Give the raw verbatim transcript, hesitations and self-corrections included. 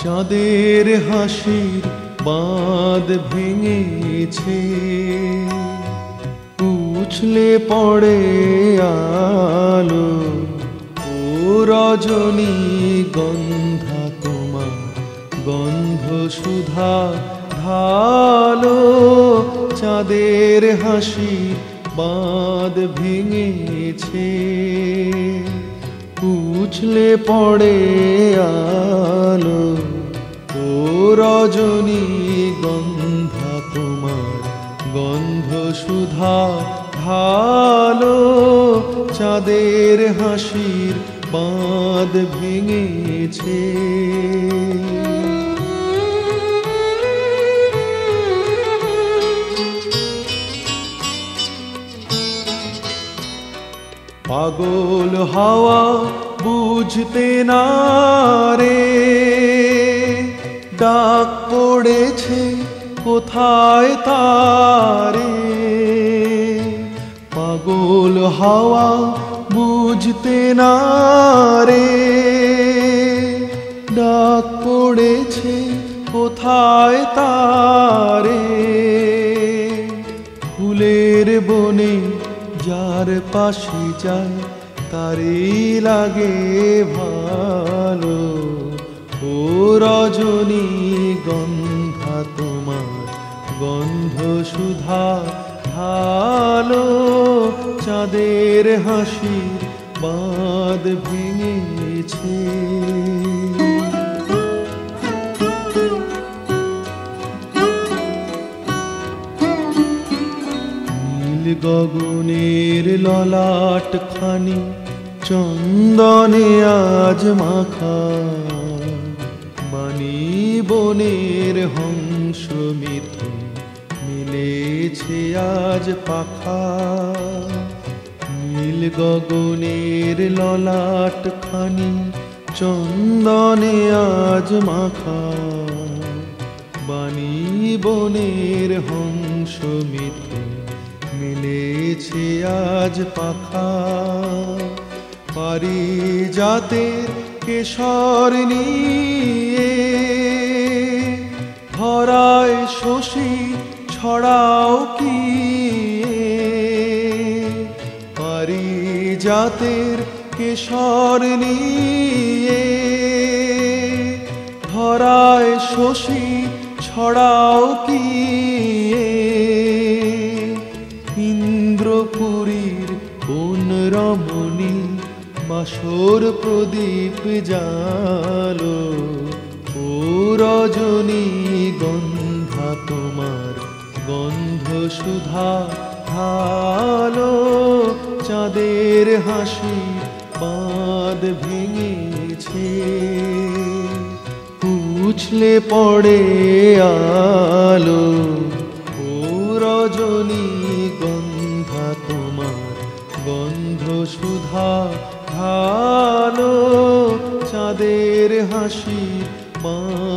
চাঁদের হাসির বাঁধ ভেঙেছে, উছলে পড়ে আলো। ও রজনী গন্ধা তোমার গন্ধ সুধা ঢালো। চাঁদের হাসির বাঁধ ভেঙেছে, উছলে পড়ে আলো। ও রজনী গন্ধা তোমার গন্ধ সুধা ঢালো। চাঁদের হাসির বাঁধ ভেঙেছে। পাগল হাওয়া বুঝতে না রে, ডাক পড়েছে কোথায় তারে। পাগল হাওয়া বুঝতে না রে, ডাক পড়েছে কোথায় তারে। ফুলের বনে যার পাশে যায় তারই লাগে ভালো। ও রজনী গন্ধা তোমার গন্ধ সুধা ঢালো। চাঁদের হাসির বাঁধ ভেঙেছে। গগনের ললাট খানি চন্দনে আজ মাখা। বাণী বনের হংস মিথুন মিলেছে আজ পাখা। নীল গগনের ললাট খানি চন্দনে আজ মাখা। বাণী বনের হংস মিথুন মিলেছে আজ পাখা। পারিজাতের কেশর নিয়ে ধরায় শশী ছড়াও কি। পারিজাতের কেশর নিয়ে ধরায় শশী ছড়াও কি। ইন্দ্রপুরীর কোন রমণী বাসর প্রদীপ জালো। ও রজনী গন্ধা তোমার গন্ধ সুধা ঢালো। চাঁদের হাসি বাঁধ ভেঙেছে, উছলে পড়ে আলো। ও রজনী গন্ধা তোমার গন্ধ সুধা ঢালো। চাঁদের হাসি বাঁধ